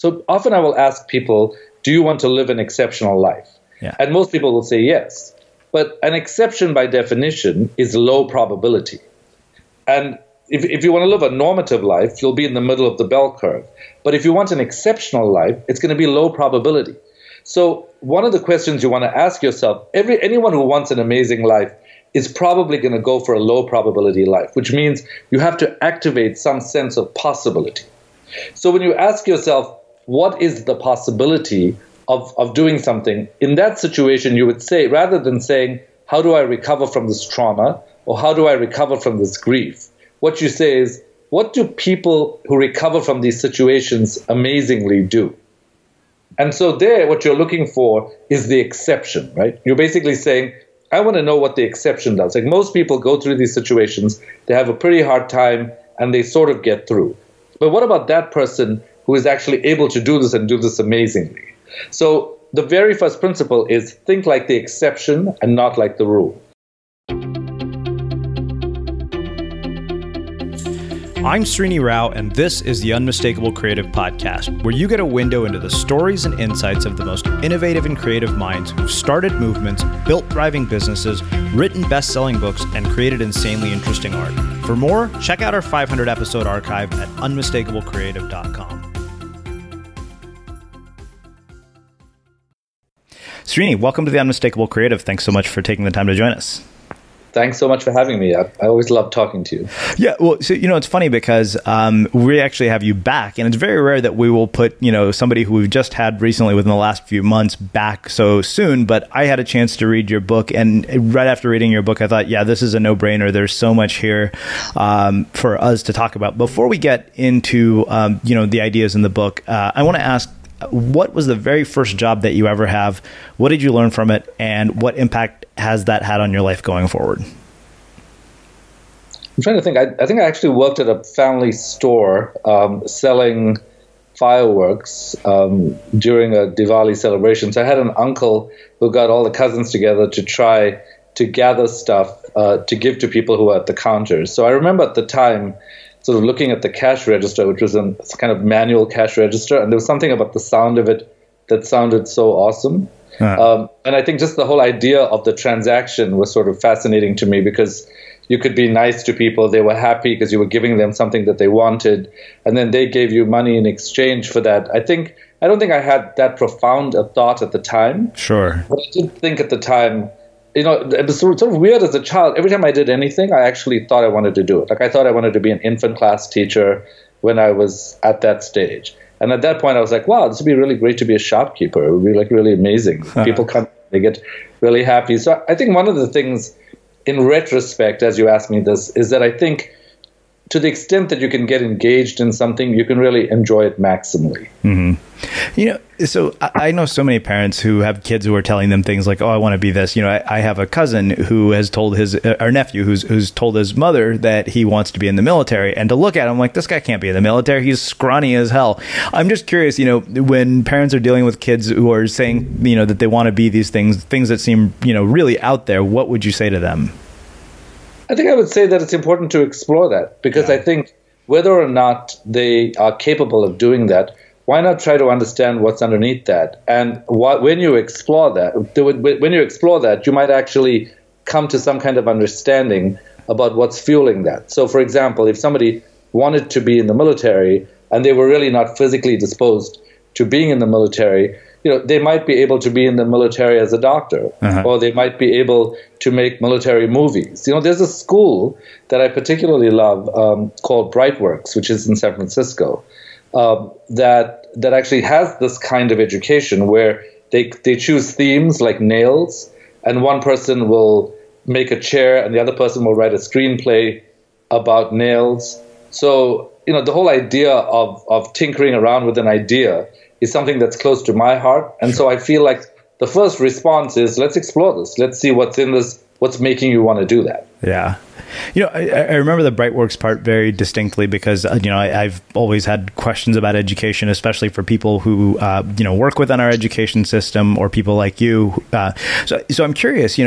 So often I will ask people, do you want to live an exceptional life? Yeah. And most people will say yes. But an exception by definition is low probability. And if you want to live a normative life, you'll be in the middle of the bell curve. But if you want an exceptional life, it's going to be low probability. So one of the questions you want to ask yourself, anyone who wants an amazing life is probably going to go for a low probability life, which means you have to activate some sense of possibility. So when you ask yourself, what is the possibility of doing something, in that situation you would say, rather than saying, how do I recover from this trauma, or how do I recover from this grief, what you say is, what do people who recover from these situations amazingly do? And so there, what you're looking for is the exception, right? You're basically saying, I want to know what the exception does. Like most people go through these situations, they have a pretty hard time, and they sort of get through. But what about that person who is actually able to do this and do this amazingly? So the very first principle is think like the exception and not like the rule. I'm Srini Rao, and this is the Unmistakable Creative Podcast, where you get a window into the stories and insights of the most innovative and creative minds who've started movements, built thriving businesses, written best-selling books, and created insanely interesting art. For more, check out our 500-episode archive at unmistakablecreative.com. Srini, welcome to the Unmistakable Creative. Thanks so much for taking the time to join us. Thanks so much for having me. I always love talking to you. Yeah, well, so, it's funny because we actually have you back, and it's very rare that we will put, somebody who we've just had recently within the last few months back so soon, but I had a chance to read your book, and right after reading your book, I thought, yeah, this is a no-brainer. There's so much here for us to talk about. Before we get into, the ideas in the book, I want to ask, what was the very first job that you ever have? What did you learn from it? And what impact has that had on your life going forward? I'm trying to think. I think I actually worked at a family store selling fireworks during a Diwali celebration. So I had an uncle who got all the cousins together to try to gather stuff to give to people who were at the counters. So I remember at the time sort of looking at the cash register, which was a kind of manual cash register, and there was something about the sound of it that sounded so awesome. And I think just the whole idea of the transaction was sort of fascinating to me because you could be nice to people. They were happy because you were giving them something that they wanted, and then they gave you money in exchange for that. I don't think I had that profound a thought at the time. Sure. But I did think at the time, it was sort of weird as a child. Every time I did anything, I actually thought I wanted to do it. Like I thought I wanted to be an infant class teacher when I was at that stage. And at that point, I was like, wow, this would be really great to be a shopkeeper. It would be like really amazing. People come, they get really happy. So I think one of the things in retrospect, as you asked me this, is that I think to the extent that you can get engaged in something, you can really enjoy it maximally. Mm-hmm. So I know so many parents who have kids who are telling them things like, oh, I want to be this. I have a cousin who has told our nephew who's told his mother that he wants to be in the military, and to look at him like, this guy can't be in the military. He's scrawny as hell. I'm just curious, when parents are dealing with kids who are saying, that they want to be these things that seem, really out there, what would you say to them? I think I would say that it's important to explore that because I think whether or not they are capable of doing that, why not try to understand what's underneath that? And when you explore that, you might actually come to some kind of understanding about what's fueling that. So, for example, if somebody wanted to be in the military and they were really not physically disposed to being in the military, they might be able to be in the military as a doctor, or they might be able to make military movies. There's a school that I particularly love called Brightworks, which is in San Francisco, that actually has this kind of education where they choose themes like nails, and one person will make a chair and the other person will write a screenplay about nails. So, the whole idea of tinkering around with an idea is something that's close to my heart. And so I feel like the first response is, let's explore this. Let's see what's in this, what's making you want to do that. Yeah. I remember the Brightworks part very distinctly because, I've always had questions about education, especially for people who, work within our education system or people like you. So I'm curious,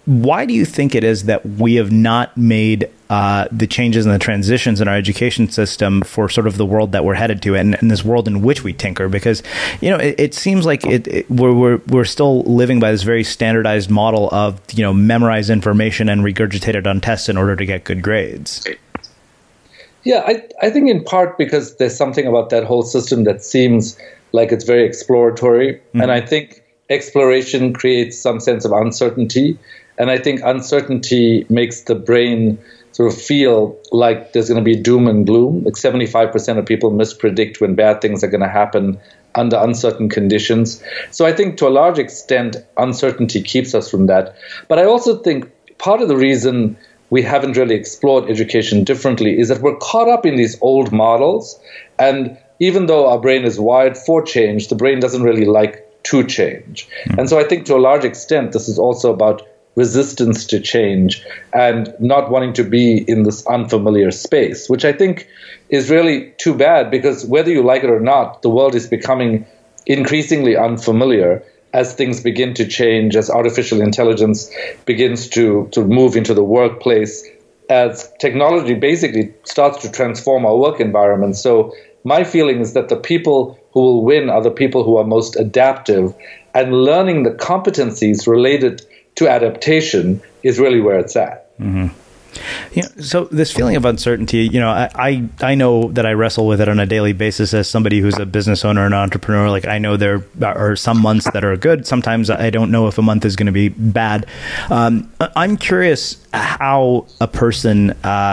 why do you think it is that we have not made the changes and the transitions in our education system for sort of the world that we're headed to, and this world in which we tinker? Because, you know, it seems like we're still living by this very standardized model of, you know, memorize information and regurgitate it on tests in order to get good grades. Yeah, I think in part because there's something about that whole system that seems like it's very exploratory. Mm-hmm. And I think exploration creates some sense of uncertainty. And I think uncertainty makes the brain sort of feel like there's going to be doom and gloom. Like 75% of people mispredict when bad things are going to happen under uncertain conditions. So I think to a large extent, uncertainty keeps us from that. But I also think part of the reason we haven't really explored education differently is that we're caught up in these old models. And even though our brain is wired for change, the brain doesn't really like to change. And so I think to a large extent, this is also about resistance to change and not wanting to be in this unfamiliar space, which I think is really too bad, because whether you like it or not, the world is becoming increasingly unfamiliar as things begin to change, as artificial intelligence begins to move into the workplace, as technology basically starts to transform our work environment. So my feeling is that the people who will win are the people who are most adaptive, and learning the competencies related to adaptation is really where it's at. Mm-hmm. You know, so this feeling of uncertainty, you know, I know that I wrestle with it on a daily basis as somebody who's a business owner and entrepreneur. Like, I know there are some months that are good. Sometimes I don't know if a month is going to be bad. I'm curious how a person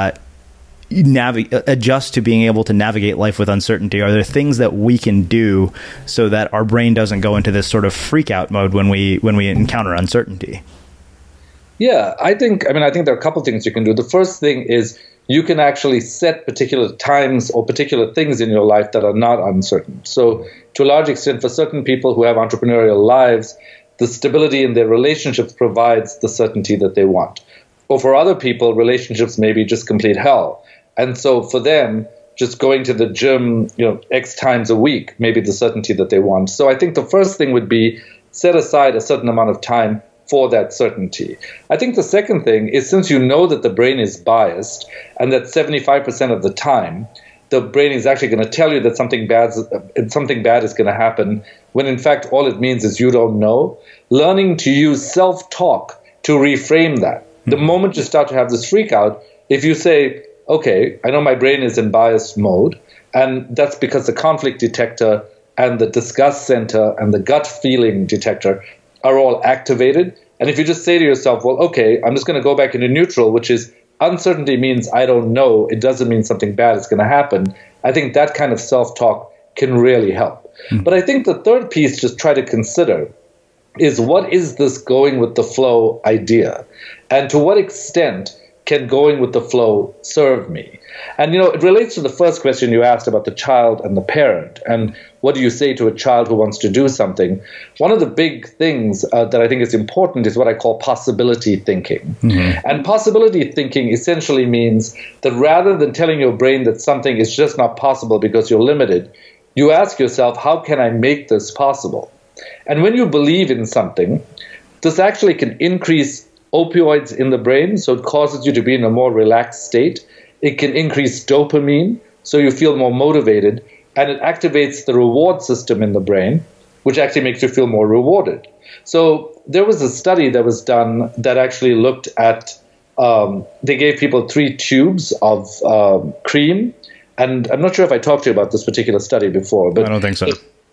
adjust to being able to navigate life with uncertainty. Are there things that we can do so that our brain doesn't go into this sort of freak out mode when we encounter uncertainty? Yeah, I think there are a couple things you can do. The first thing is you can actually set particular times or particular things in your life that are not uncertain. So to a large extent, for certain people who have entrepreneurial lives, the stability in their relationships provides the certainty that they want. Or for other people, relationships may be just complete hell. And so for them, just going to the gym, X times a week may be the certainty that they want. So I think the first thing would be set aside a certain amount of time for that certainty. I think the second thing is, since you know that the brain is biased and that 75% of the time the brain is actually going to tell you that something bad is going to happen, when in fact all it means is you don't know, learning to use self-talk to reframe that. The moment you start to have this freak out, if you say, okay, I know my brain is in biased mode, and that's because the conflict detector and the disgust center and the gut feeling detector are all activated. And if you just say to yourself, well, okay, I'm just going to go back into neutral, which is uncertainty means I don't know. It doesn't mean something bad is going to happen. I think that kind of self-talk can really help. But I think the third piece to try to consider is, what is this going with the flow idea? And to what extent can going with the flow serve me? And, it relates to the first question you asked about the child and the parent. And what do you say to a child who wants to do something? One of the big things that I think is important is what I call possibility thinking. Mm-hmm. And possibility thinking essentially means that rather than telling your brain that something is just not possible because you're limited, you ask yourself, how can I make this possible? And when you believe in something, this actually can increase opioids in the brain, so it causes you to be in a more relaxed state. It can increase dopamine, so you feel more motivated, and it activates the reward system in the brain, which actually makes you feel more rewarded. So there was a study that was done that actually looked at, they gave people 3 tubes of cream, and I'm not sure if I talked to you about this particular study before, but I don't think so.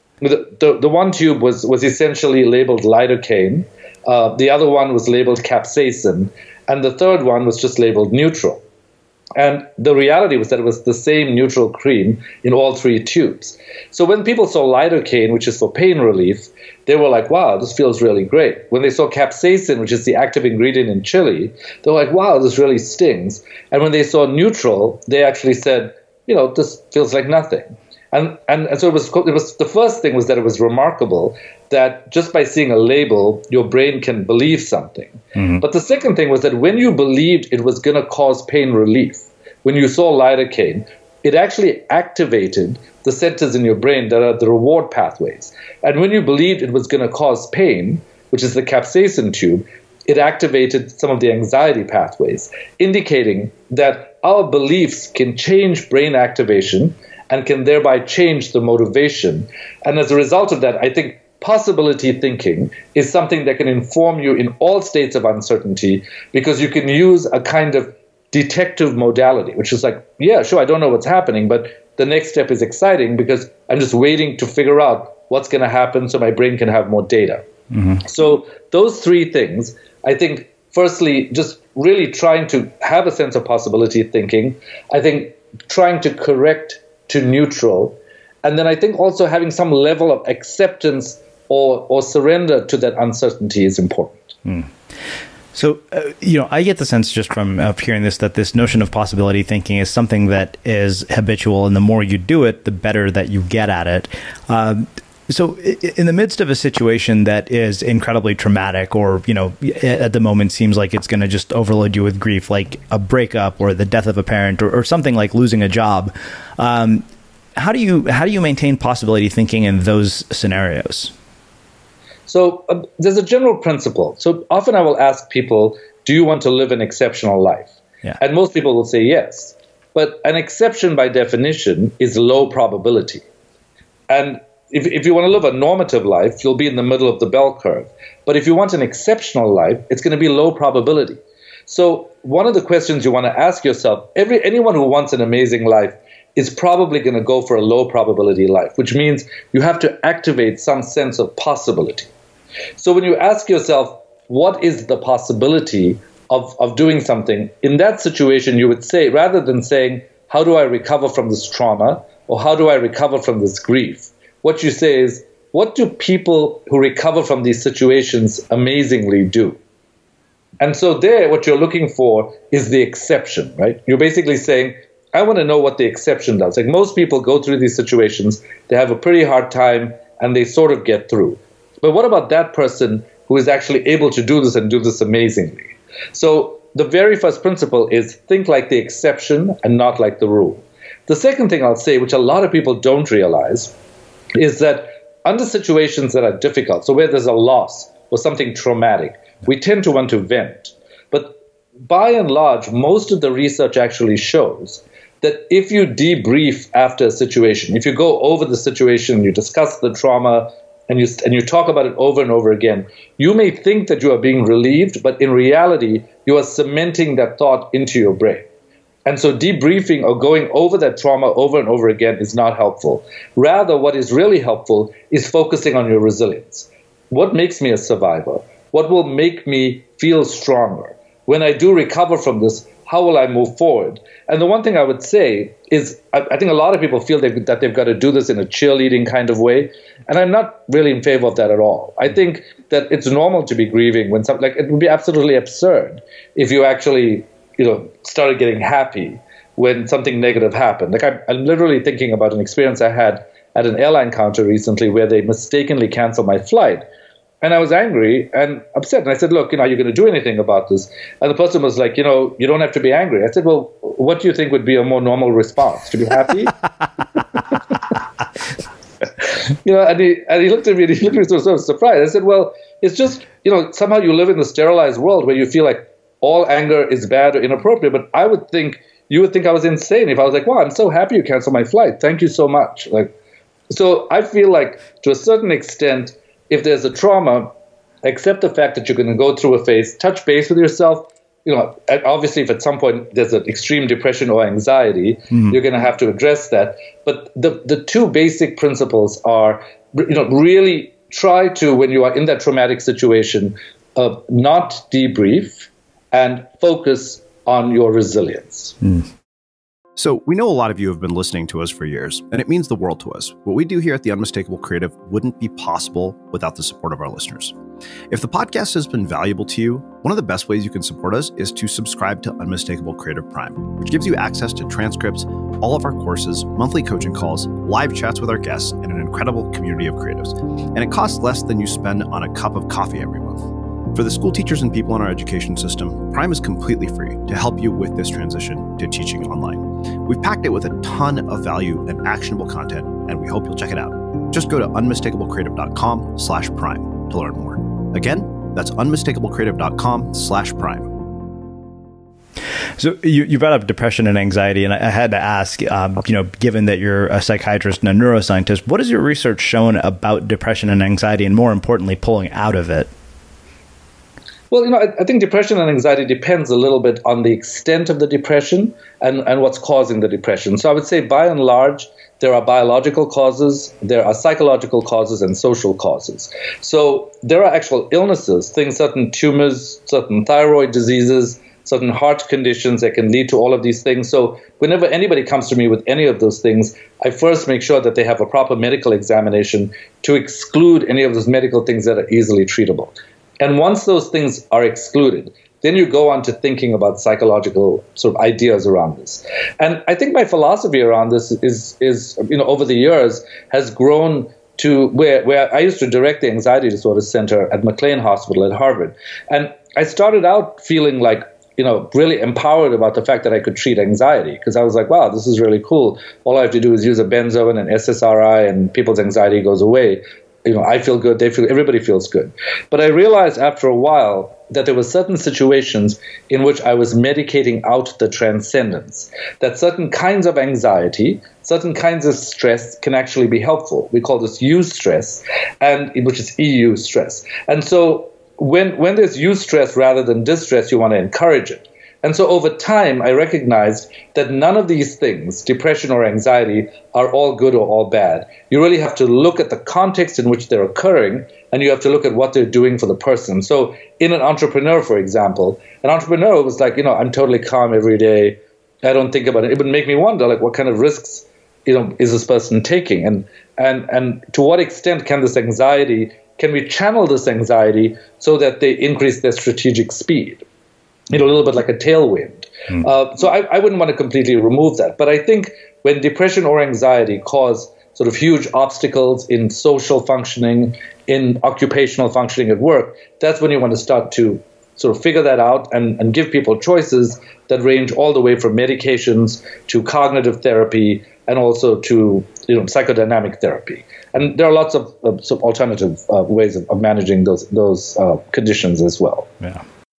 The one tube was essentially labeled lidocaine. The other one was labeled capsaicin, and the third one was just labeled neutral. And the reality was that it was the same neutral cream in all 3 tubes. So when people saw lidocaine, which is for pain relief, they were like, wow, this feels really great. When they saw capsaicin, which is the active ingredient in chili, they were like, wow, this really stings. And when they saw neutral, they actually said, this feels like nothing. And so it was the first thing was that it was remarkable that just by seeing a label, your brain can believe something. Mm-hmm. But the second thing was that when you believed it was going to cause pain relief, when you saw lidocaine, it actually activated the centers in your brain that are the reward pathways. And when you believed it was going to cause pain, which is the capsaicin tube, it activated some of the anxiety pathways, indicating that our beliefs can change brain activation and can thereby change the motivation. And as a result of that, I think possibility thinking is something that can inform you in all states of uncertainty, because you can use a kind of detective modality, which is like, yeah, sure, I don't know what's happening, but the next step is exciting because I'm just waiting to figure out what's going to happen so my brain can have more data. Mm-hmm. So those three things, I think, firstly, just really trying to have a sense of possibility thinking. I think trying to correct to neutral. And then I think also having some level of acceptance or surrender to that uncertainty is important. Mm. So, I get the sense just from hearing this that this notion of possibility thinking is something that is habitual, and the more you do it, the better that you get at it. So in the midst of a situation that is incredibly traumatic, or, at the moment seems like it's going to just overload you with grief, like a breakup or the death of a parent or something like losing a job, how do you maintain possibility thinking in those scenarios? So there's a general principle. So often I will ask people, do you want to live an exceptional life? Yeah. And most people will say yes. But an exception by definition is low probability. And if you want to live a normative life, you'll be in the middle of the bell curve. But if you want an exceptional life, it's going to be low probability. So one of the questions you want to ask yourself, anyone who wants an amazing life is probably going to go for a low probability life, which means you have to activate some sense of possibility. So when you ask yourself, what is the possibility of doing something, in that situation you would say, rather than saying, how do I recover from this trauma, or how do I recover from this grief, what you say is, what do people who recover from these situations amazingly do? And so there, what you're looking for is the exception, right? You're basically saying, I want to know what the exception does. Like most people go through these situations, they have a pretty hard time, and they sort of get through. But what about that person who is actually able to do this and do this amazingly? So the very first principle is think like the exception and not like the rule. The second thing I'll say, which a lot of people don't realize, is that under situations that are difficult, so where there's a loss or something traumatic, we tend to want to vent. But by and large, most of the research actually shows that if you debrief after a situation, if you go over the situation, you discuss the trauma, and you talk about it over and over again, you may think that you are being relieved, but in reality, you are cementing that thought into your brain. And so debriefing or going over that trauma over and over again is not helpful. Rather, what is really helpful is focusing on your resilience. What makes me a survivor? What will make me feel stronger? When I do recover from this, how will I move forward? And the one thing I would say is I think a lot of people feel that they've got to do this in a cheerleading kind of way. And I'm not really in favor of that at all. I think that it's normal to be grieving when something, like, it would be absolutely absurd if you actually started getting happy when something negative happened. Like I'm literally thinking about an experience I had at an airline counter recently where they mistakenly canceled my flight. And I was angry and upset. And I said, look, are you going to do anything about this? And the person was like, you don't have to be angry. I said, well, what do you think would be a more normal response? To be happy? And he looked at me and he looked at me sort of surprised. I said, well, it's just, somehow you live in the sterilized world where you feel like all anger is bad or inappropriate. But you would think I was insane if I was like, wow, I'm so happy you canceled my flight. Thank you so much. So I feel like to a certain extent, if there's a trauma, accept the fact that you're going to go through a phase, touch base with yourself. Obviously, if at some point there's an extreme depression or anxiety, you're going to have to address that. But the two basic principles are, really try to, when you are in that traumatic situation, not debrief and focus on your resilience. So we know a lot of you have been listening to us for years, and it means the world to us. What we do here at The Unmistakable Creative wouldn't be possible without the support of our listeners. If the podcast has been valuable to you, one of the best ways you can support us is to subscribe to Unmistakable Creative Prime, which gives you access to transcripts, all of our courses, monthly coaching calls, live chats with our guests, and an incredible community of creatives. And it costs less than you spend on a cup of coffee every month. For the school teachers and people in our education system, Prime is completely free to help you with this transition to teaching online. We've packed it with a ton of value and actionable content, and we hope you'll check it out. Just go to unmistakablecreative.com/prime to learn more. Again, That's unmistakablecreative.com/prime. So you brought up depression and anxiety, and I had to ask, given that you're a psychiatrist and a neuroscientist, what has your research shown about depression and anxiety, and more importantly, pulling out of it? Well, I think depression and anxiety depends a little bit on the extent of the depression and what's causing the depression. So I would say, by and large, there are biological causes, there are psychological causes, and social causes. So there are actual illnesses, certain tumors, certain thyroid diseases, certain heart conditions that can lead to all of these things. So whenever anybody comes to me with any of those things, I first make sure that they have a proper medical examination to exclude any of those medical things that are easily treatable. And once those things are excluded, then you go on to thinking about psychological sort of ideas around this. And I think my philosophy around this is over the years has grown to where I used to direct the Anxiety Disorder Center at McLean Hospital at Harvard. And I started out feeling like, really empowered about the fact that I could treat anxiety, because I was like, wow, this is really cool. All I have to do is use a benzo and an SSRI and people's anxiety goes away. I feel good, everybody feels good. But I realized after a while that there were certain situations in which I was medicating out the transcendence, that certain kinds of anxiety, certain kinds of stress can actually be helpful. We call this eustress, which is EU stress. And so when there's eustress rather than distress, you want to encourage it. And so over time, I recognized that none of these things, depression or anxiety, are all good or all bad. You really have to look at the context in which they're occurring, and you have to look at what they're doing for the person. So in an entrepreneur, for example, an entrepreneur was like, I'm totally calm every day. I don't think about it. It would make me wonder, like, what kind of risks, is this person taking? And to what extent can we channel this anxiety so that they increase their strategic speed? A little bit like a tailwind. So I wouldn't want to completely remove that. But I think when depression or anxiety cause sort of huge obstacles in social functioning, in occupational functioning at work, that's when you want to start to sort of figure that out and give people choices that range all the way from medications to cognitive therapy and also to psychodynamic therapy. And there are lots of alternative ways of managing those conditions as well. Yeah.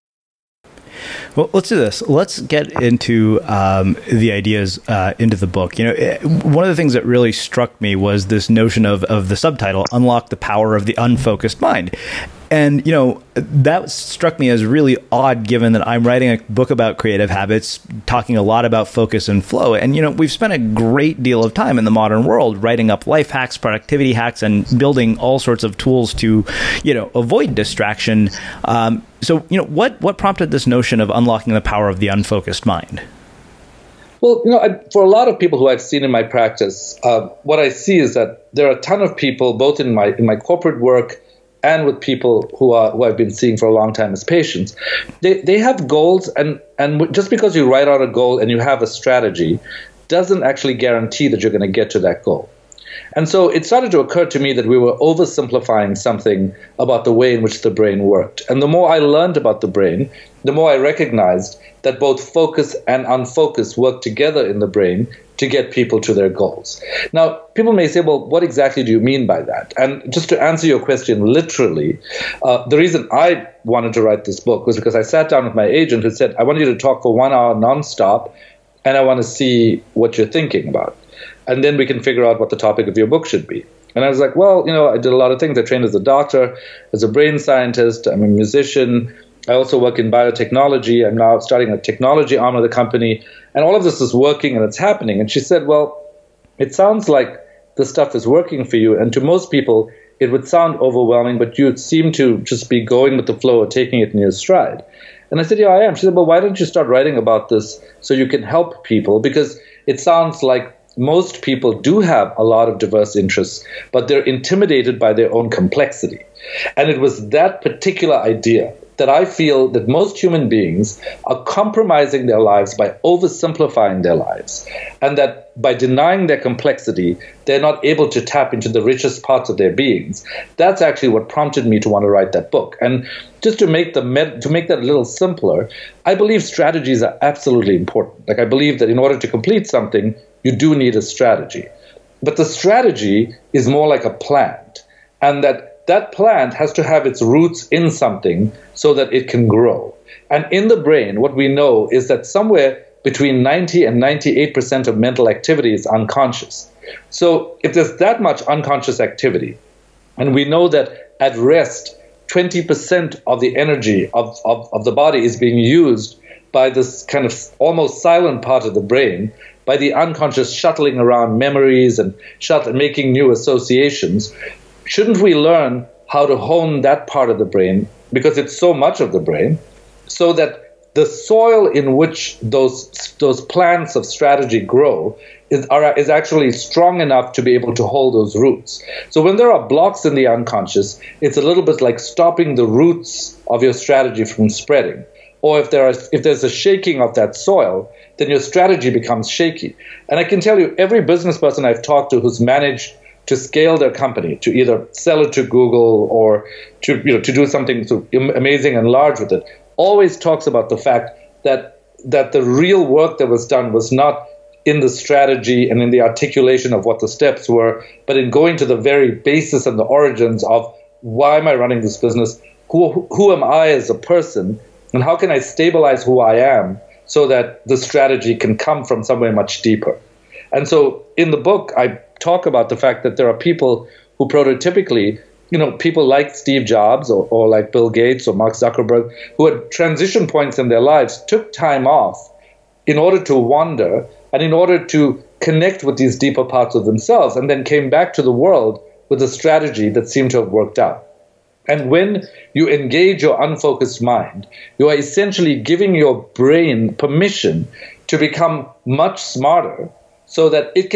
Well, let's do this. Let's get into the ideas into the book. One of the things that really struck me was this notion of the subtitle, Unlock the Power of the Unfocused Mind. And, that struck me as really odd, given that I'm writing a book about creative habits, talking a lot about focus and flow. And, we've spent a great deal of time in the modern world writing up life hacks, productivity hacks, and building all sorts of tools to, avoid distraction. So, what prompted this notion of unlocking the power of the unfocused mind? Well, for a lot of people who I've seen in my practice, what I see is that there are a ton of people, both in my corporate work and with people who I've been seeing for a long time as patients. They have goals, and just because you write out a goal and you have a strategy doesn't actually guarantee that you're going to get to that goal. And so it started to occur to me that we were oversimplifying something about the way in which the brain worked. And the more I learned about the brain, the more I recognized that both focus and unfocus work together in the brain to get people to their goals. Now, people may say, well, what exactly do you mean by that? And just to answer your question literally, the reason I wanted to write this book was because I sat down with my agent who said, I want you to talk for 1 hour nonstop, and I want to see what you're thinking about. And then we can figure out what the topic of your book should be. And I was like, well, I did a lot of things. I trained as a doctor, as a brain scientist. I'm a musician. I also work in biotechnology. I'm now starting a technology arm of the company. And all of this is working and it's happening. And she said, well, it sounds like this stuff is working for you. And to most people, it would sound overwhelming, but you seem to just be going with the flow or taking it in your stride. And I said, yeah, I am. She said, well, why don't you start writing about this so you can help people? Because it sounds like most people do have a lot of diverse interests, but they're intimidated by their own complexity. And it was that particular idea that I feel that most human beings are compromising their lives by oversimplifying their lives, and that by denying their complexity, they're not able to tap into the richest parts of their beings. That's actually what prompted me to want to write that book. And just to make that a little simpler, I believe strategies are absolutely important. Like, I believe that in order to complete something, you do need a strategy. But the strategy is more like a plant, and that that plant has to have its roots in something so that it can grow. And in the brain, what we know is that somewhere between 90 and 98% of mental activity is unconscious. So if there's that much unconscious activity, and we know that at rest, 20% of the energy of the body is being used by this kind of almost silent part of the brain, by the unconscious shuttling around memories and making new associations, shouldn't we learn how to hone that part of the brain, because it's so much of the brain, so that the soil in which those plants of strategy grow is actually strong enough to be able to hold those roots. So when there are blocks in the unconscious, it's a little bit like stopping the roots of your strategy from spreading. Or if there's a shaking of that soil, then your strategy becomes shaky. And I can tell you, every business person I've talked to who's managed to scale their company, to either sell it to Google or to do something amazing and large with it, always talks about the fact that the real work that was done was not in the strategy and in the articulation of what the steps were, but in going to the very basis and the origins of why am I running this business, who am I as a person, and how can I stabilize who I am so that the strategy can come from somewhere much deeper. And so in the book, I talk about the fact that there are people who prototypically, people like Steve Jobs or like Bill Gates or Mark Zuckerberg, who at transition points in their lives took time off in order to wander and in order to connect with these deeper parts of themselves, and then came back to the world with a strategy that seemed to have worked out. And when you engage your unfocused mind, you are essentially giving your brain permission to become much smarter so that it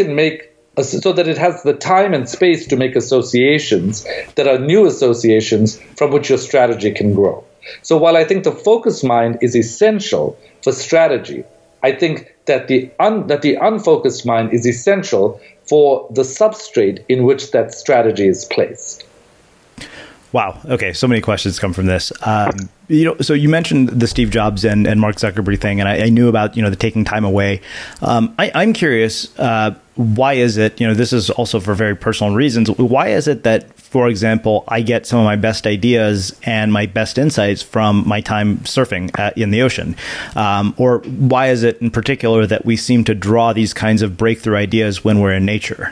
has the time and space to make associations that are new associations from which your strategy can grow. So while I think the focused mind is essential for strategy, I think that the unfocused mind is essential for the substrate in which that strategy is placed. Wow. Okay. So many questions come from this. So you mentioned the Steve Jobs and Mark Zuckerberg thing, and I knew about, the taking time away. I'm curious, why is it, this is also for very personal reasons. Why is it that, for example, I get some of my best ideas and my best insights from my time surfing in the ocean? Or why is it in particular that we seem to draw these kinds of breakthrough ideas when we're in nature?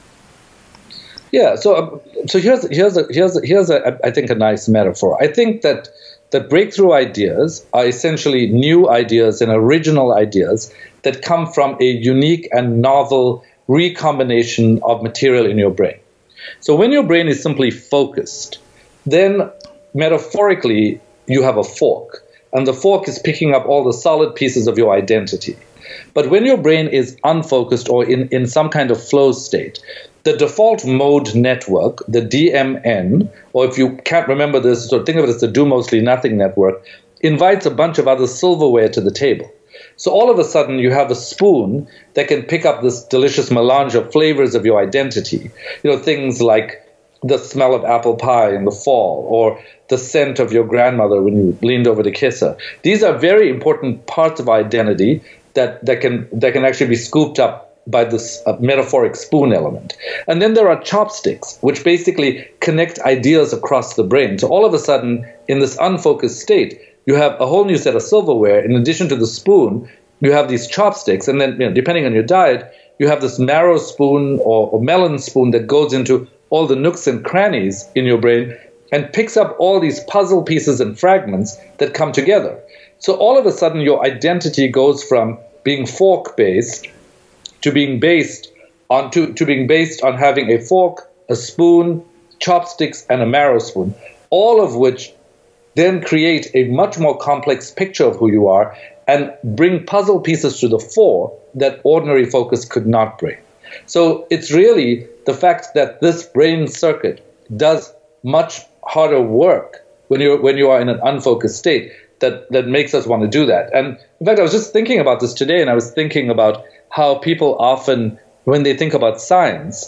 Yeah, so here's I think a nice metaphor. I think that breakthrough ideas are essentially new ideas and original ideas that come from a unique and novel recombination of material in your brain. So when your brain is simply focused, then metaphorically you have a fork, and the fork is picking up all the solid pieces of your identity. But when your brain is unfocused or in some kind of flow state, the default mode network, the DMN, or if you can't remember this, so think of it as the do mostly nothing network, invites a bunch of other silverware to the table. So all of a sudden you have a spoon that can pick up this delicious melange of flavors of your identity. Things like the smell of apple pie in the fall, or the scent of your grandmother when you leaned over to kiss her. These are very important parts of identity that can actually be scooped up by this metaphoric spoon element. And then there are chopsticks, which basically connect ideas across the brain. So all of a sudden, in this unfocused state, you have a whole new set of silverware. In addition to the spoon, you have these chopsticks. And then, depending on your diet, you have this marrow spoon or melon spoon that goes into all the nooks and crannies in your brain and picks up all these puzzle pieces and fragments that come together. So all of a sudden, your identity goes from being fork-based to being based on having a fork, a spoon, chopsticks, and a marrow spoon, all of which then create a much more complex picture of who you are and bring puzzle pieces to the fore that ordinary focus could not bring. So it's really the fact that this brain circuit does much harder work when you are in an unfocused state that makes us want to do that. And in fact, I was just thinking about this today, and I was thinking about how people often, when they think about science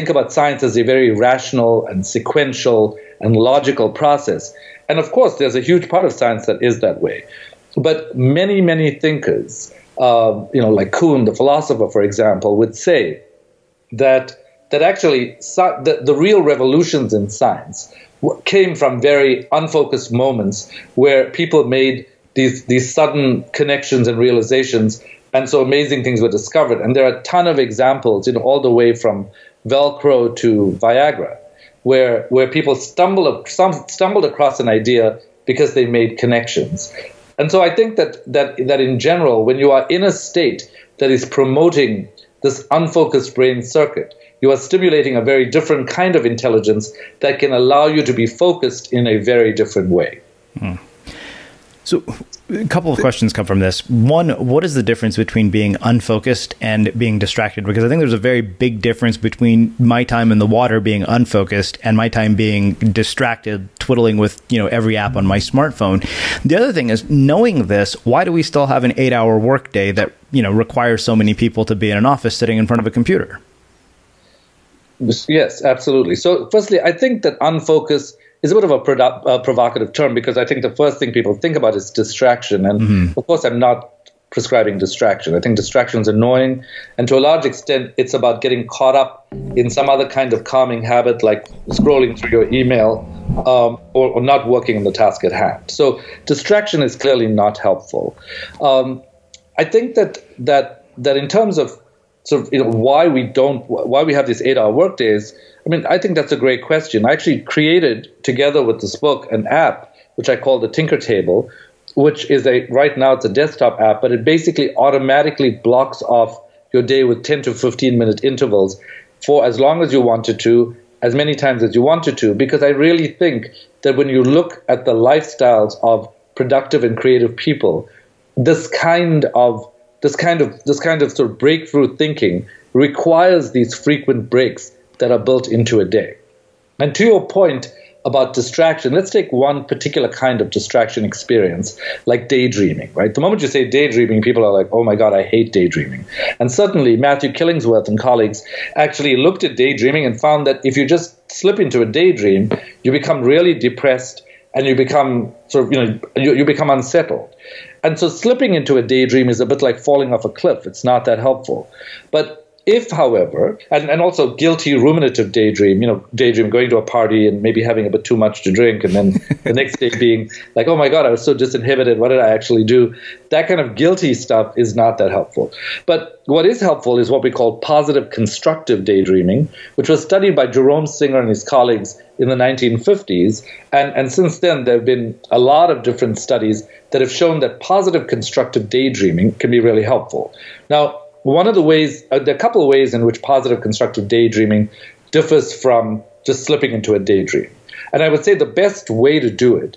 as a very rational and sequential and logical process. And of course, there's a huge part of science that is that way. But many, many thinkers, like Kuhn, the philosopher, for example, would say that that actually the real revolutions in science came from very unfocused moments where people made these sudden connections and realizations, and so amazing things were discovered. And there are a ton of examples, all the way from Velcro to Viagra, where people stumbled across an idea because they made connections. And so I think that in general, when you are in a state that is promoting this unfocused brain circuit, you are stimulating a very different kind of intelligence that can allow you to be focused in a very different way. So a couple of questions come from this. One, what is the difference between being unfocused and being distracted? Because I think there's a very big difference between my time in the water being unfocused and my time being distracted, twiddling with, every app on my smartphone. The other thing is, knowing this, why do we still have an 8-hour workday that, requires so many people to be in an office sitting in front of a computer? Yes, absolutely. So firstly, I think that unfocus is a bit of a provocative term, because I think the first thing people think about is distraction. And of course, I'm not prescribing distraction. I think distraction is annoying. And to a large extent, it's about getting caught up in some other kind of calming habit, like scrolling through your email or not working on the task at hand. So distraction is clearly not helpful. I think that in terms of why we have these 8-hour work days, I think that's a great question. I actually created, together with this book, an app which I call the Tinker Table, which is right now it's a desktop app, but it basically automatically blocks off your day with 10 to 15 minute intervals for as long as you wanted to, as many times as you wanted to, because I really think that when you look at the lifestyles of productive and creative people, this kind of sort of breakthrough thinking requires these frequent breaks that are built into a day. And to your point about distraction, let's take one particular kind of distraction experience, like daydreaming, right? The moment you say daydreaming, people are like, oh my God, I hate daydreaming. And suddenly Matthew Killingsworth and colleagues actually looked at daydreaming and found that if you just slip into a daydream, you become really depressed and you become you become unsettled. And so slipping into a daydream is a bit like falling off a cliff. It's not that helpful. But if, however, and also guilty ruminative daydream, going to a party and maybe having a bit too much to drink, and then the next day being like, oh my God, I was so disinhibited, what did I actually do? That kind of guilty stuff is not that helpful. But what is helpful is what we call positive constructive daydreaming, which was studied by Jerome Singer and his colleagues in the 1950s. And since then, there have been a lot of different studies that have shown that positive constructive daydreaming can be really helpful. Now, one of the ways, there are a couple of ways in which positive constructive daydreaming differs from just slipping into a daydream. And I would say the best way to do it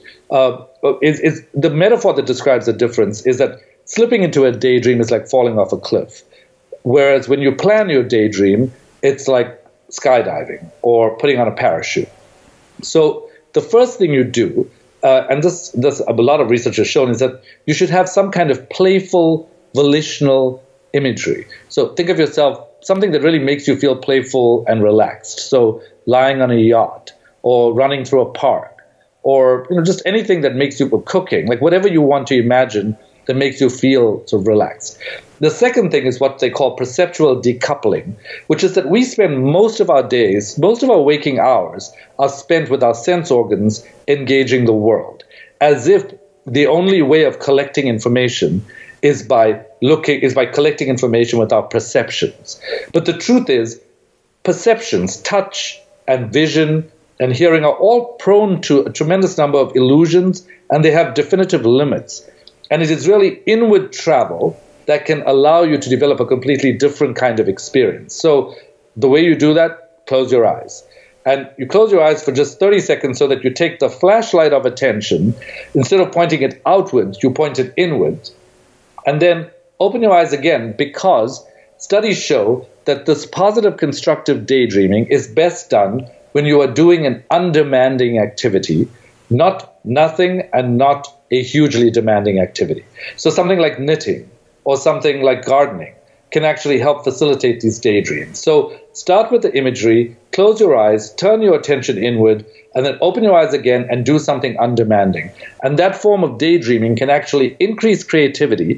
is the metaphor that describes the difference is that slipping into a daydream is like falling off a cliff. Whereas when you plan your daydream, it's like skydiving or putting on a parachute. So the first thing you do, and this a lot of research has shown, is that you should have some kind of playful, volitional imagery. So think of yourself, something that really makes you feel playful and relaxed. So lying on a yacht or running through a park or just anything that makes you cooking, like whatever you want to imagine that makes you feel sort of relaxed. The second thing is what they call perceptual decoupling, which is that we spend most of our days, most of our waking hours are spent with our sense organs engaging the world, as if the only way of collecting information is by collecting information with our perceptions. But the truth is, perceptions, touch and vision and hearing are all prone to a tremendous number of illusions, and they have definitive limits. And it is really inward travel that can allow you to develop a completely different kind of experience. So the way you do that, close your eyes. And you close your eyes for just 30 seconds so that you take the flashlight of attention, instead of pointing it outwards, you point it inwards. And then open your eyes again, because studies show that this positive constructive daydreaming is best done when you are doing an undemanding activity, not nothing and not a hugely demanding activity. So something like knitting or something like gardening can actually help facilitate these daydreams. So start with the imagery, close your eyes, turn your attention inward, and then open your eyes again and do something undemanding. And that form of daydreaming can actually increase creativity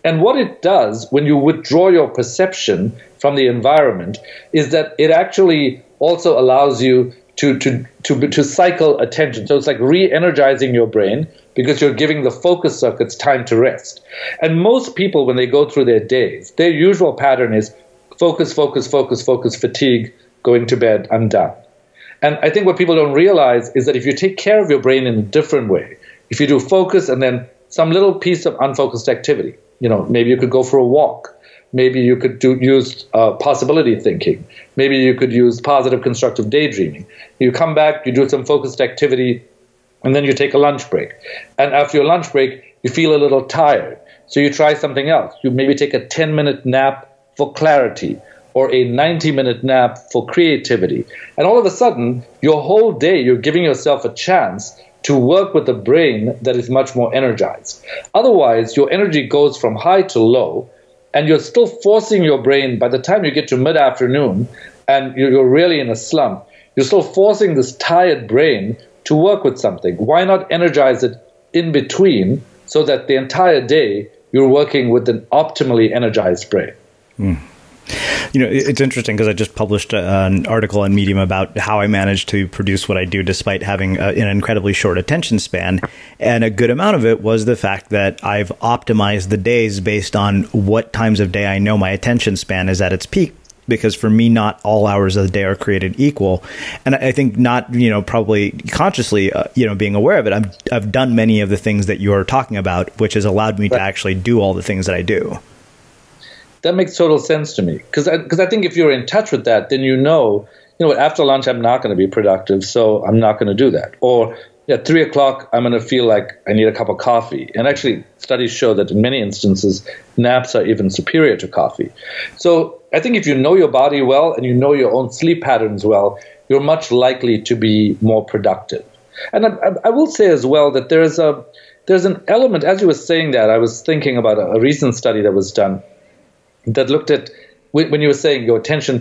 And what it does when you withdraw your perception from the environment is that it actually also allows you to cycle attention. So it's like re-energizing your brain because you're giving the focus circuits time to rest. And most people, when they go through their days, their usual pattern is focus, focus, focus, focus, fatigue, going to bed, I'm done. And I think what people don't realize is that if you take care of your brain in a different way, if you do focus and then some little piece of unfocused activity, maybe you could go for a walk. Maybe you could use possibility thinking. Maybe you could use positive constructive daydreaming. You come back, you do some focused activity, and then you take a lunch break. And after your lunch break, you feel a little tired. So you try something else. You maybe take a 10-minute nap for clarity or a 90-minute nap for creativity. And all of a sudden, your whole day, you're giving yourself a chance to work with a brain that is much more energized. Otherwise, your energy goes from high to low, and you're still forcing your brain, by the time you get to mid-afternoon and you're really in a slump, you're still forcing this tired brain to work with something. Why not energize it in between so that the entire day you're working with an optimally energized brain? It's interesting because I just published an article on Medium about how I managed to produce what I do despite having an incredibly short attention span. And a good amount of it was the fact that I've optimized the days based on what times of day I know my attention span is at its peak. Because for me, not all hours of the day are created equal. And I think not, probably consciously, being aware of it, I've done many of the things that you're talking about, which has allowed me to actually do all the things that I do. That makes total sense to me. Because I think if you're in touch with that, then after lunch, I'm not going to be productive, so I'm not going to do that. Or at 3 o'clock, I'm going to feel like I need a cup of coffee. And actually, studies show that in many instances, naps are even superior to coffee. So I think if you know your body well and you know your own sleep patterns well, you're much likely to be more productive. And I will say as well that there's an element, as you were saying that, I was thinking about a recent study that was done that looked at, when you were saying your attention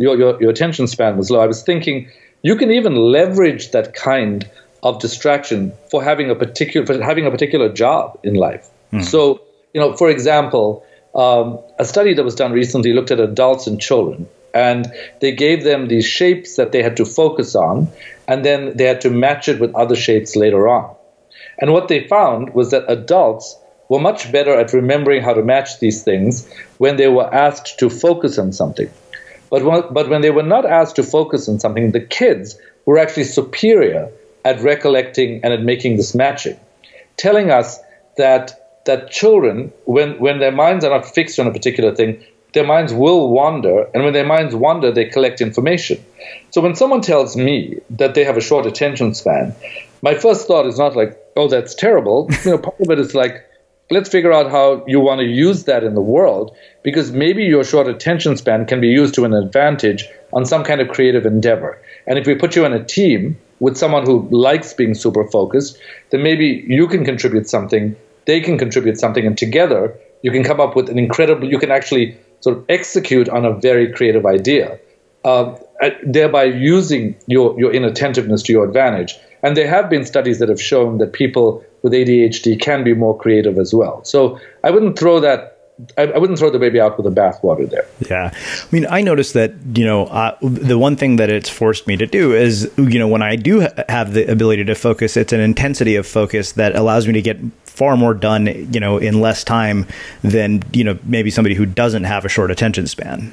span was low, I was thinking you can even leverage that kind of distraction for having a particular job in life. So, for example, a study that was done recently looked at adults and children, and they gave them these shapes that they had to focus on, and then they had to match it with other shapes later on. And what they found was that adults were much better at remembering how to match these things when they were asked to focus on something. But when they were not asked to focus on something, the kids were actually superior at recollecting and at making this matching, telling us that children, when their minds are not fixed on a particular thing, their minds will wander, and when their minds wander, they collect information. So when someone tells me that they have a short attention span, my first thought is not like, oh, that's terrible. Part of it is like, let's figure out how you want to use that in the world, because maybe your short attention span can be used to an advantage on some kind of creative endeavor. And if we put you in a team with someone who likes being super focused, then maybe you can contribute something, they can contribute something, and together you can come up with you can actually sort of execute on a very creative idea, thereby using your inattentiveness to your advantage. And there have been studies that have shown that people with ADHD can be more creative as well. So I wouldn't throw the baby out with the bathwater there. Yeah. I mean, I noticed that, the one thing that it's forced me to do is, when I do have the ability to focus, it's an intensity of focus that allows me to get far more done, in less time than, maybe somebody who doesn't have a short attention span.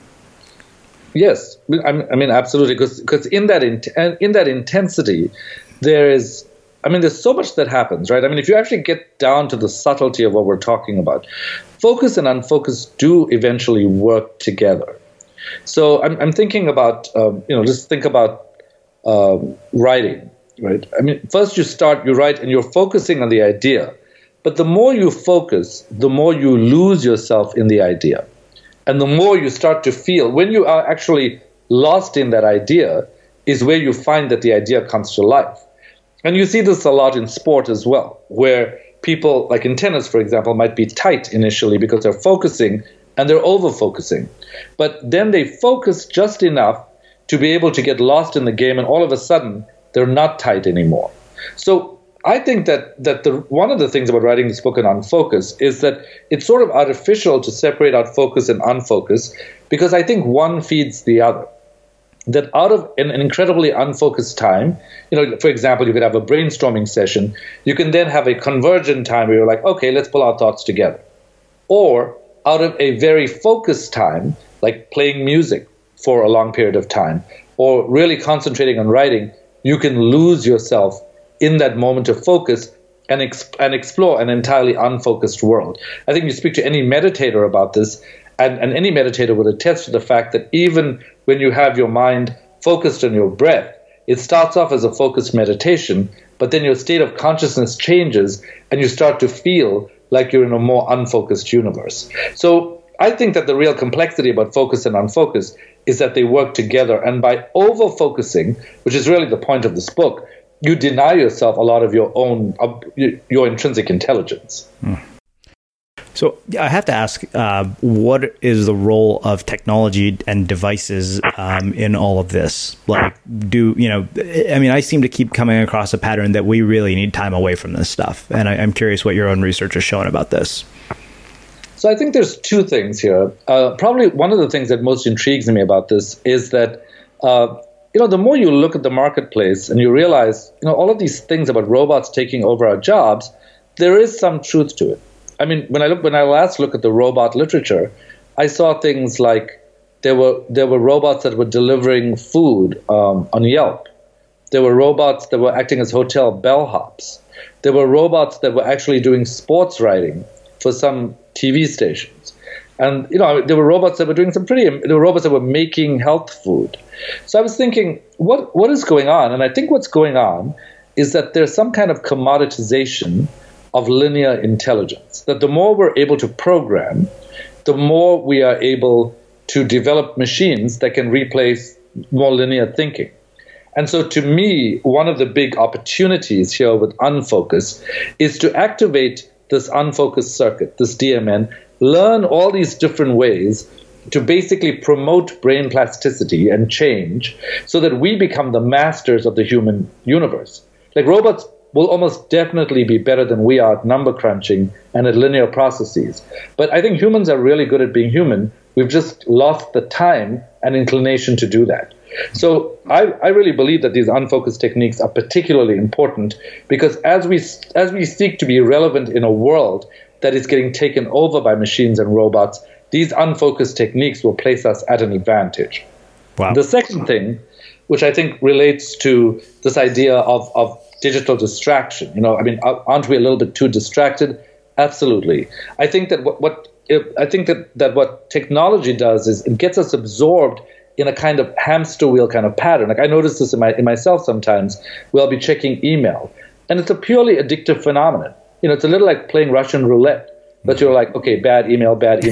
Yes. I mean, absolutely. Because in that intensity, there's so much that happens, right? I mean, if you actually get down to the subtlety of what we're talking about, focus and unfocus do eventually work together. So I'm thinking about, just think about writing, right? I mean, first you write and you're focusing on the idea. But the more you focus, the more you lose yourself in the idea. And the more you start to feel, when you are actually lost in that idea, is where you find that the idea comes to life. And you see this a lot in sport as well, where people, like in tennis, for example, might be tight initially because they're focusing and they're over-focusing. But then they focus just enough to be able to get lost in the game, and all of a sudden, they're not tight anymore. So I think that one of the things about writing this book on unfocus is that it's sort of artificial to separate out focus and unfocus, because I think one feeds the other. That out of an incredibly unfocused time, for example, you could have a brainstorming session, you can then have a convergent time where you're like, okay, let's pull our thoughts together. Or out of a very focused time, like playing music for a long period of time, or really concentrating on writing, you can lose yourself in that moment of focus and explore an entirely unfocused world. I think you speak to any meditator about this, and any meditator would attest to the fact that even when you have your mind focused on your breath, it starts off as a focused meditation, but then your state of consciousness changes and you start to feel like you're in a more unfocused universe. So I think that the real complexity about focus and unfocus is that they work together. And by over-focusing, which is really the point of this book, you deny yourself a lot of your own, your intrinsic intelligence. So I have to ask, what is the role of technology and devices in all of this? Like, I seem to keep coming across a pattern that we really need time away from this stuff. And I'm curious what your own research has shown about this. So I think there's two things here. Probably one of the things that most intrigues me about this is that, the more you look at the marketplace and you realize, all of these things about robots taking over our jobs, there is some truth to it. I mean, when I last looked at the robot literature, I saw things like there were robots that were delivering food on Yelp. There were robots that were acting as hotel bellhops. There were robots that were actually doing sports writing for some TV stations. And, there were robots that were doing there were robots that were making health food. So I was thinking, what is going on? And I think what's going on is that there's some kind of commoditization of linear intelligence, that the more we're able to program, the more we are able to develop machines that can replace more linear thinking. And so to me, one of the big opportunities here with unfocus is to activate this unfocused circuit, this DMN, learn all these different ways to basically promote brain plasticity and change so that we become the masters of the human universe. Like robots will almost definitely be better than we are at number crunching and at linear processes. But I think humans are really good at being human. We've just lost the time and inclination to do that. So I really believe that these unfocused techniques are particularly important because as we seek to be relevant in a world that is getting taken over by machines and robots, these unfocused techniques will place us at an advantage. Wow. The second thing, which I think relates to this idea of digital distraction. Aren't we a little bit too distracted? Absolutely. I think that what technology does is it gets us absorbed in a kind of hamster wheel kind of pattern. Like I notice this in myself sometimes, where I'll be checking email, and it's a purely addictive phenomenon. It's a little like playing Russian roulette. But you're like, okay, bad email,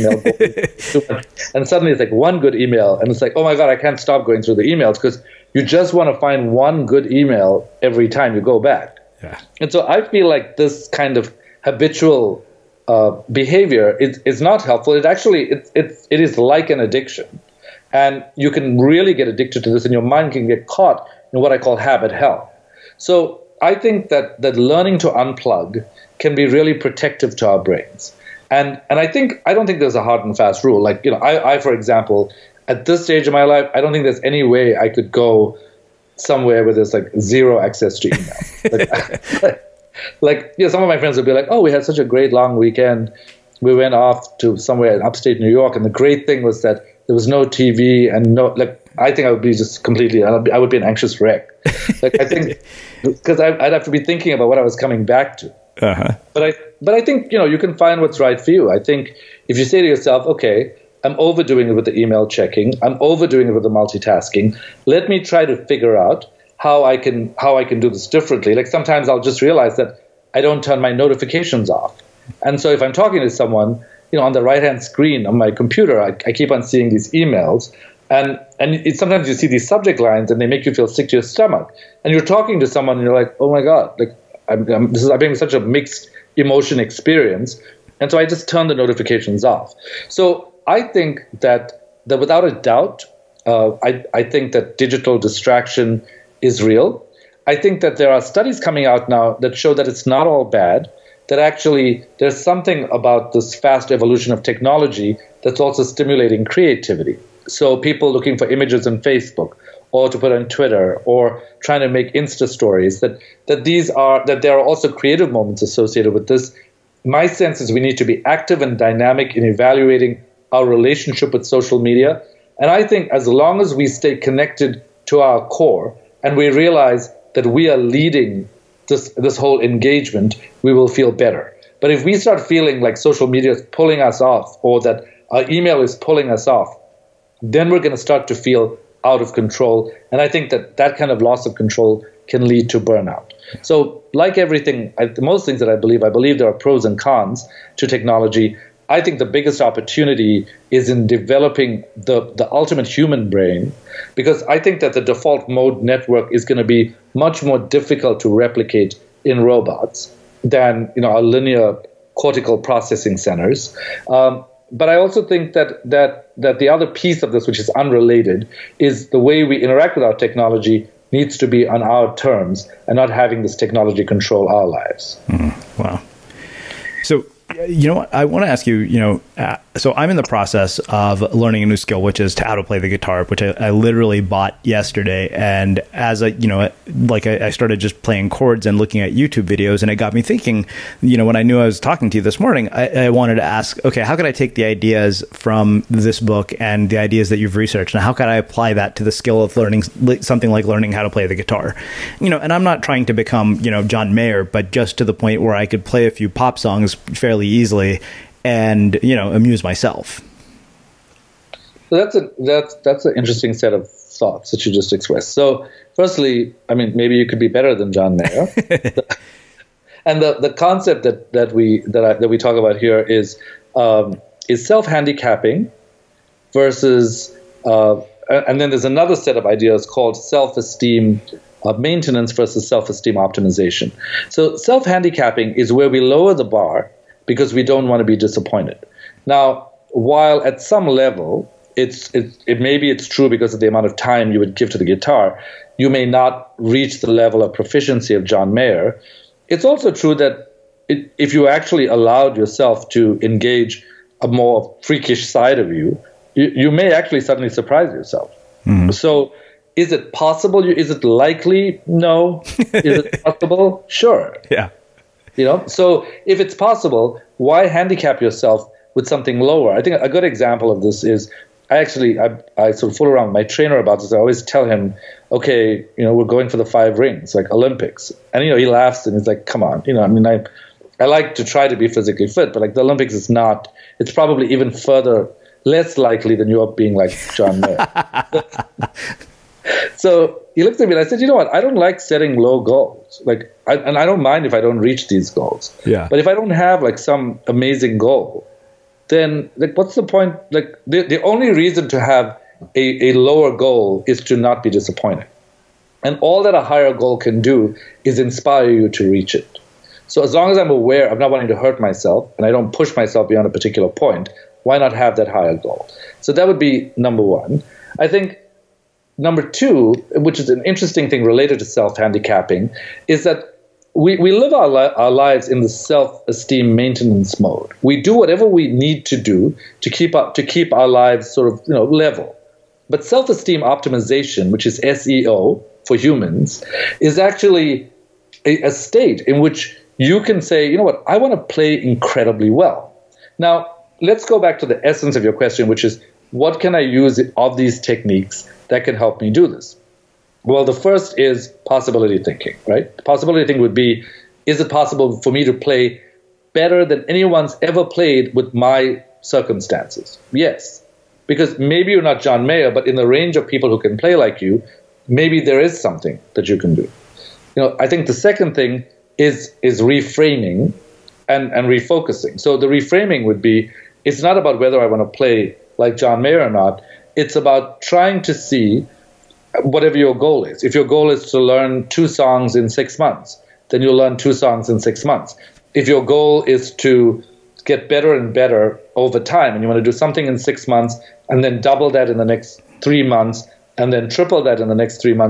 and suddenly it's like one good email, and it's like, oh my God, I can't stop going through the emails because you just want to find one good email every time you go back. Yeah. And so I feel like this kind of habitual behavior is not helpful. It actually it is like an addiction, and you can really get addicted to this, and your mind can get caught in what I call habit hell. So I think that learning to unplug can be really protective to our brains. And I don't think there's a hard and fast rule. Like, I, for example, at this stage of my life, I don't think there's any way I could go somewhere where there's like zero access to email. Some of my friends would be like, oh, we had such a great long weekend. We went off to somewhere in upstate New York. And the great thing was that there was no TV and I think I would be just completely, I would be an anxious wreck. I think, because I'd have to be thinking about what I was coming back to. Uh-huh. But I think, you can find what's right for you. I think if you say to yourself, okay, I'm overdoing it with the email checking, I'm overdoing it with the multitasking, let me try to figure out how I can do this differently. Like sometimes I'll just realize that I don't turn my notifications off. And so if I'm talking to someone, on the right-hand screen on my computer, I keep on seeing these emails. And sometimes you see these subject lines and they make you feel sick to your stomach. And you're talking to someone and you're like, oh my God, I'm having such a mixed emotion experience. And so I just turn the notifications off. So I think that without a doubt, I think that digital distraction is real. I think that there are studies coming out now that show that it's not all bad, that actually there's something about this fast evolution of technology that's also stimulating creativity. So people looking for images on Facebook or to put on Twitter or trying to make Insta stories, that there are also creative moments associated with this. My sense is we need to be active and dynamic in evaluating our relationship with social media. And I think as long as we stay connected to our core and we realize that we are leading this whole engagement, we will feel better. But if we start feeling like social media is pulling us off or that our email is pulling us off, then we're going to start to feel out of control. And I think that kind of loss of control can lead to burnout. So like everything, most things that I believe there are pros and cons to technology. I think the biggest opportunity is in developing the ultimate human brain, because I think that the default mode network is going to be much more difficult to replicate in robots than our linear cortical processing centers. But I also think that the other piece of this, which is unrelated, is the way we interact with our technology needs to be on our terms and not having this technology control our lives. Wow. So, I want to ask you, so I'm in the process of learning a new skill, which is how to play the guitar, which I literally bought yesterday. And as I started just playing chords and looking at YouTube videos, and it got me thinking, when I knew I was talking to you this morning, I wanted to ask, okay, how could I take the ideas from this book and the ideas that you've researched, and how could I apply that to the skill of learning something like learning how to play the guitar? And I'm not trying to become, John Mayer, but just to the point where I could play a few pop songs fairly easily and amuse myself. So that's an interesting set of thoughts that you just expressed. So firstly, maybe you could be better than John Mayer. And the concept that we talk about here is self-handicapping versus and then there's another set of ideas called self-esteem maintenance versus self-esteem optimization. So self-handicapping is where we lower the bar because we don't want to be disappointed. Now, while at some level maybe it's true because of the amount of time you would give to the guitar, you may not reach the level of proficiency of John Mayer. It's also true that if you actually allowed yourself to engage a more freakish side of you, you may actually suddenly surprise yourself. Mm-hmm. So is it possible? Is it likely? No. Is it possible? Sure. Yeah. So if it's possible, why handicap yourself with something lower? I think a good example of this is I sort of fool around with my trainer about this. I always tell him, okay, we're going for the 5 rings, like Olympics. And, he laughs and he's like, come on. I like to try to be physically fit, but like the Olympics is not, it's probably even further less likely than you're being like John Mayer. So he looked at me and I said, you know what? I don't like setting low goals. And I don't mind if I don't reach these goals. Yeah. But if I don't have like some amazing goal, then what's the point? The only reason to have a lower goal is to not be disappointed. And all that a higher goal can do is inspire you to reach it. So as long as I'm aware of not wanting to hurt myself and I don't push myself beyond a particular point, why not have that higher goal? So that would be number one. I think number two, which is an interesting thing related to self-handicapping, is that we live our lives in the self-esteem maintenance mode. We do whatever we need to do to keep our lives sort of level. But self-esteem optimization, which is SEO for humans, is actually a state in which you can say, you know what, I want to play incredibly well. Now, let's go back to the essence of your question, which is what can I use of these techniques that can help me do this? Well, the first is possibility thinking, right? The possibility thinking would be, is it possible for me to play better than anyone's ever played with my circumstances? Yes. Because maybe you're not John Mayer, but in the range of people who can play like you, maybe there is something that you can do. I think the second thing is reframing and refocusing. So the reframing would be, it's not about whether I want to play like John Mayer or not. It's about trying to see whatever your goal is. If your goal is to learn 2 songs in 6 months, then you'll learn 2 songs in 6 months. If your goal is to get better and better over time, and you want to do something in 6 months, and then double that in the next 3 months, and then triple that in the next 3 months,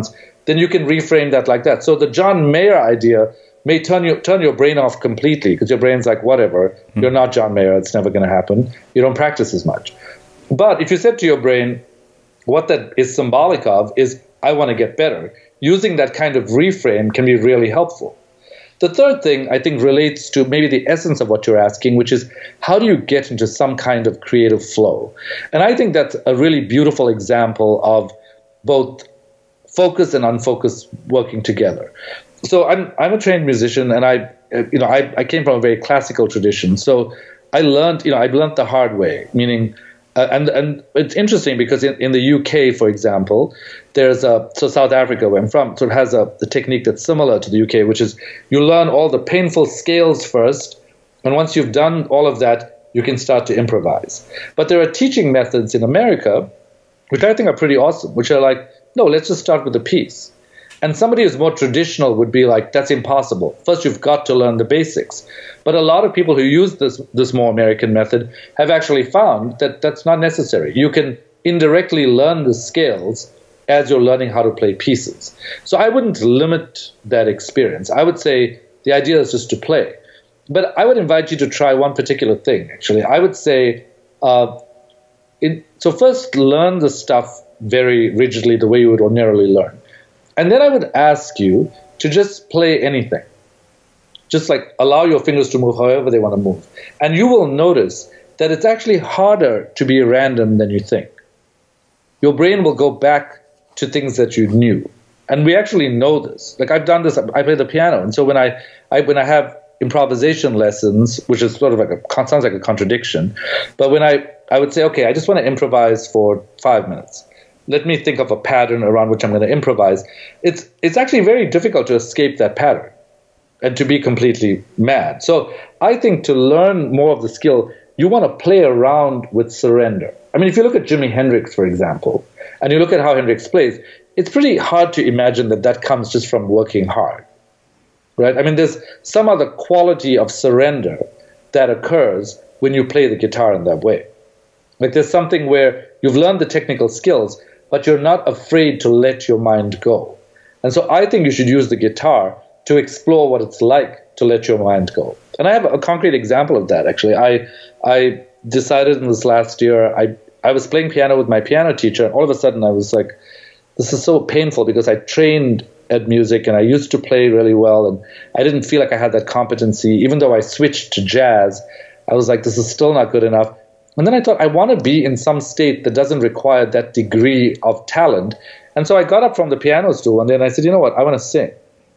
then you can reframe that like that. So the John Mayer idea may turn your brain off completely, because your brain's like, whatever, you're not John Mayer, it's never going to happen. You don't practice as much. But if you said to your brain, what that is symbolic of is, I want to get better, using that kind of reframe can be really helpful. The third thing, I think, relates to maybe the essence of what you're asking, which is, how do you get into some kind of creative flow? And I think that's a really beautiful example of both focus and unfocus working together. So I'm a trained musician, and I came from a very classical tradition. So I learned the hard way, meaning, and it's interesting because in the UK, for example, so South Africa, where I'm from, sort of has the technique that's similar to the UK, which is you learn all the painful scales first, and once you've done all of that, you can start to improvise. But there are teaching methods in America, which I think are pretty awesome, which are like, no, let's just start with the piece. And somebody who's more traditional would be like, that's impossible. First, you've got to learn the basics. But a lot of people who use this more American method have actually found that that's not necessary. You can indirectly learn the scales as you're learning how to play pieces. So I wouldn't limit that experience. I would say the idea is just to play. But I would invite you to try one particular thing, actually. I would say, so first learn the stuff very rigidly the way you would ordinarily learn. And then I would ask you to just play anything. Just like allow your fingers to move however they want to move. And you will notice that it's actually harder to be random than you think. Your brain will go back to things that you knew. And we actually know this. Like, I've done this, I play the piano. And so when I have improvisation lessons, which is sort of like sounds like a contradiction, but when I would say, okay, I just want to improvise for 5 minutes. Let me think of a pattern around which I'm going to improvise. It's actually very difficult to escape that pattern and to be completely mad. So I think to learn more of the skill, you want to play around with surrender. I mean, if you look at Jimi Hendrix, for example, and you look at how Hendrix plays, it's pretty hard to imagine that comes just from working hard, right? I mean, there's some other quality of surrender that occurs when you play the guitar in that way. Like, there's something where you've learned the technical skills, but you're not afraid to let your mind go. And so I think you should use the guitar to explore what it's like to let your mind go. And I have a concrete example of that, actually. I decided in this last year, I was playing piano with my piano teacher, and all of a sudden I was like, this is so painful, because I trained at music and I used to play really well, and I didn't feel like I had that competency. Even though I switched to jazz, I was like, this is still not good enough. And then I thought, I want to be in some state that doesn't require that degree of talent. And so I got up from the piano stool one day and I said, you know what, I want to sing.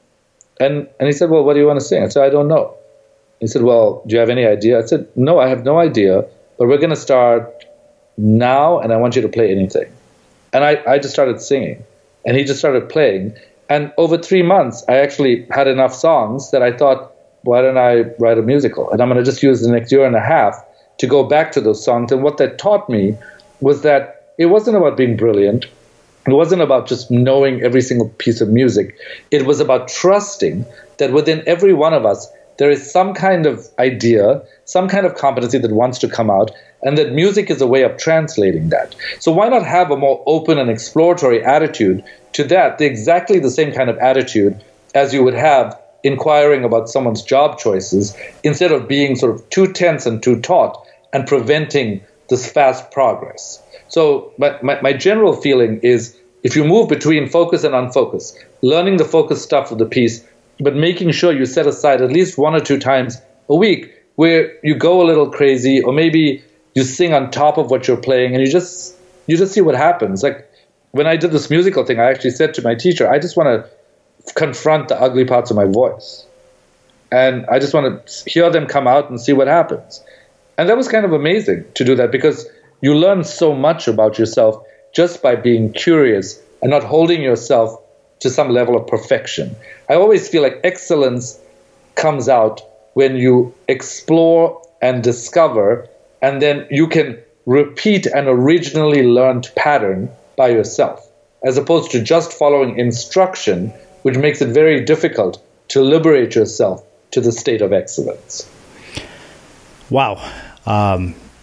And he said, well, what do you want to sing? I said, I don't know. He said, well, do you have any idea? I said, no, I have no idea, but we're going to start now, and I want you to play anything. And I just started singing, and he just started playing. And over 3 months, I actually had enough songs that I thought, why don't I write a musical? And I'm going to just use the next year and a half to go back to those songs. And what that taught me was that it wasn't about being brilliant. It wasn't about just knowing every single piece of music. It was about trusting that within every one of us, there is some kind of idea, some kind of competency that wants to come out, and that music is a way of translating that. So why not have a more open and exploratory attitude to that, exactly the same kind of attitude as you would have inquiring about someone's job choices, instead of being sort of too tense and too taut and preventing this fast progress. So my general feeling is, if you move between focus and unfocus, learning the focus stuff of the piece, but making sure you set aside at least 1 or 2 times a week where you go a little crazy, or maybe you sing on top of what you're playing, and you just see what happens. Like, when I did this musical thing, I actually said to my teacher, I just want to confront the ugly parts of my voice. And I just want to hear them come out and see what happens. And that was kind of amazing to do that, because you learn so much about yourself just by being curious and not holding yourself to some level of perfection. I always feel like excellence comes out when you explore and discover, and then you can repeat an originally learned pattern by yourself, as opposed to just following instruction, which makes it very difficult to liberate yourself to the state of excellence. Wow.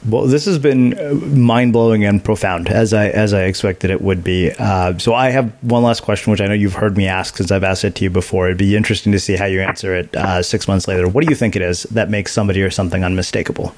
Well, this has been mind-blowing and profound, as I expected it would be. So I have one last question, which I know you've heard me ask since I've asked it to you before. It'd be interesting to see how you answer it 6 months later. What do you think it is that makes somebody or something unmistakable?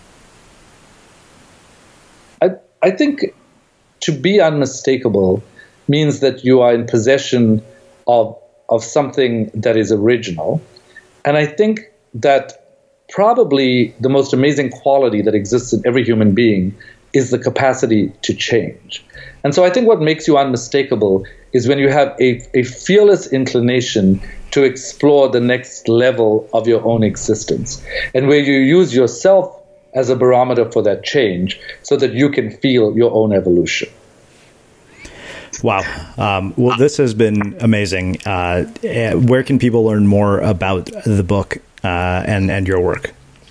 I think to be unmistakable means that you are in possession of something that is original. And I think that probably the most amazing quality that exists in every human being is the capacity to change. And so I think what makes you unmistakable is when you have a fearless inclination to explore the next level of your own existence, and where you use yourself as a barometer for that change so that you can feel your own evolution. Wow. Well, this has been amazing. Where can people learn more about the book and your work?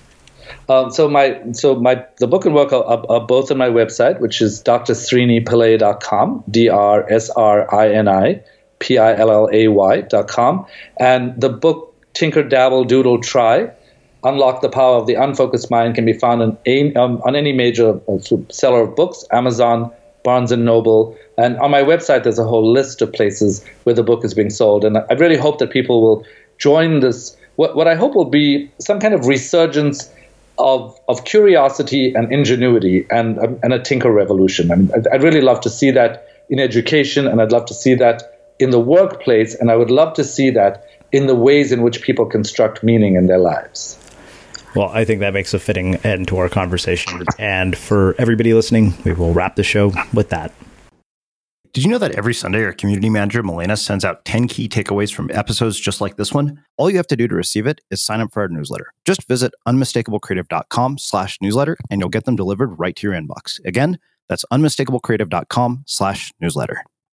The book and work are both on my website, which is drsrinipillai.com, DRSRINIPILLAY.com. And the book Tinker, Dabble, Doodle, Try, Unlock the Power of the Unfocused Mind can be found on any major seller of books, Amazon, Barnes & Noble. And on my website, there's a whole list of places where the book is being sold. And I really hope that people will join this, what I hope will be some kind of resurgence of curiosity and ingenuity and a tinker revolution. I mean, I'd really love to see that in education, and I'd love to see that in the workplace, and I would love to see that in the ways in which people construct meaning in their lives. Well, I think that makes a fitting end to our conversation. And for everybody listening, we will wrap the show with that. Did you know that every Sunday our community manager, Milena, sends out 10 key takeaways from episodes just like this one? All you have to do to receive it is sign up for our newsletter. Just visit unmistakablecreative.com/newsletter and you'll get them delivered right to your inbox. Again, that's unmistakablecreative.com/newsletter.